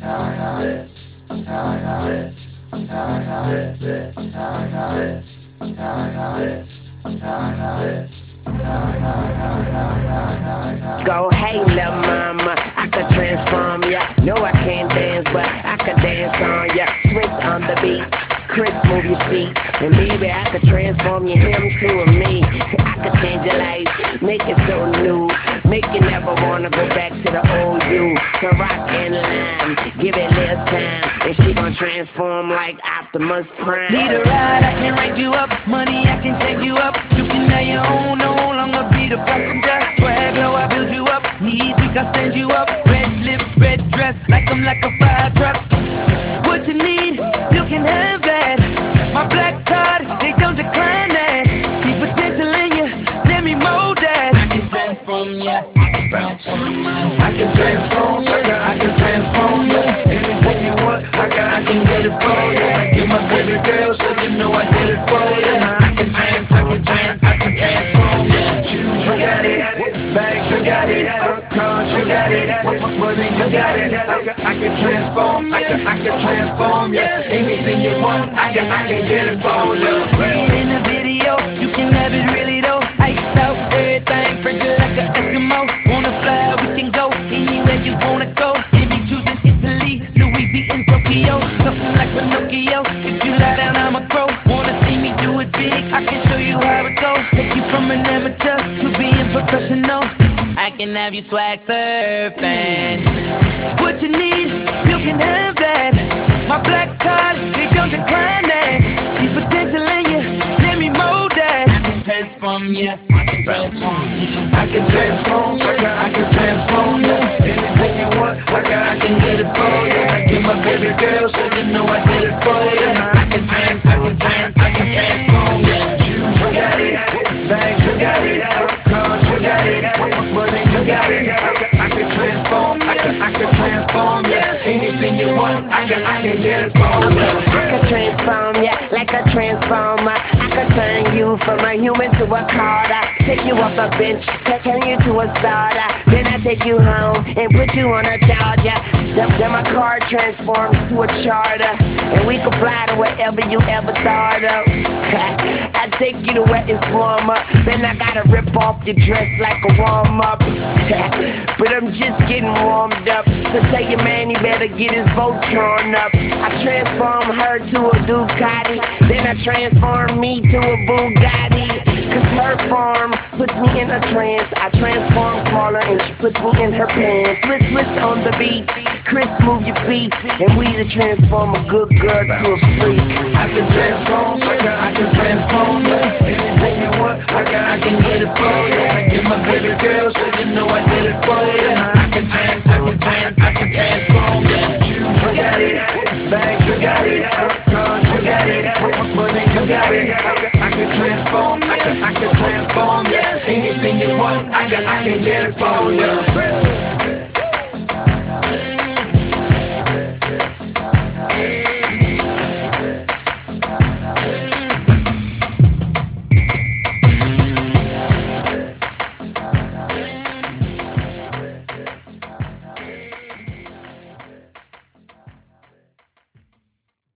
Go, hey, lil' mama, I could transform ya. No, I can't dance, but I could dance on ya. Switch on the beat, Chris, move your feet. And maybe I could transform you him to a me. I could change your life, make it so new. Make you never wanna go back to the old you. So rock and lime, give it less time. And she gon' transform like Optimus Prime. Need a ride, I can rank you up. Money, I can change you up. You can have your own, no longer be the passenger. Swag low, I build you up. Need drink, I stand you up. Red lips, red dress, like I'm like a fire truck. What you need, you can have that. My black card, they don't decline that. See potential in you, let me mold that. I can transform ya, I can transform ya. I can transform, sucker, I can transform ya. Anything you want, I can get it for ya. You're my baby girl, so you know I did it for ya. I can transform ya. Shoes, you got it. Bags, you got it. Cars, you got it. Money, you got it. I can transform, I can transform ya. Anything you want, I can get it for ya. In the video, you can have it really though. Iced out, everything frigid like an Eskimo. Wanna fly, we can go anywhere you wanna go. If you choosing Italy, Louis V in Tokyo, something like Pinocchio. If you lie down, I'ma grow. Wanna see me do it big? I can show you how it goes. Take you from an amateur to being professional. I can have you swag surfing. What you need, you can have that. My black card, they don't decline that. See potential in you, let me mold that. I can transform ya, I can transform ya. I can transform, sucker, I can transform ya. Anything you want, I can get it for ya. You're my baby girl, so you know I did it for ya. I can transform ya. Shoes, you got it. Bags, you got it. Cars, you got it. Money, you got it. I can transform, I can transform ya. Anything you want, I can get it for ya. I could transform ya like a transformer. I could turn you from a human to a carter. Take you off the bench, turn you to a starter. Then I take you home and put you on a charger. Then my car transforms to a charter, and we can fly to wherever you ever thought of. I take you to where it's warmer. Then I gotta rip off your dress like a warm up. But I'm just getting warmed up. So tell your man he better get his Voltron up. I transform her to a Ducati, then I transform me to a Bugatti. Cause her form puts me in a trance. I transform smaller and she puts me in her pants. Switch on the beat, Chris, move your feet, and we to transform a good girl to a freak. I can transform, sucker, I can transform ya. Anything you want, I can get it for ya. You're my baby girl, so you know I did it for ya. I can transform ya. Shoes, you got it. Bags, you got it. Cars, you got it. Money, you got it. I can transform, I can transform ya. Anything you want, I can get it for ya.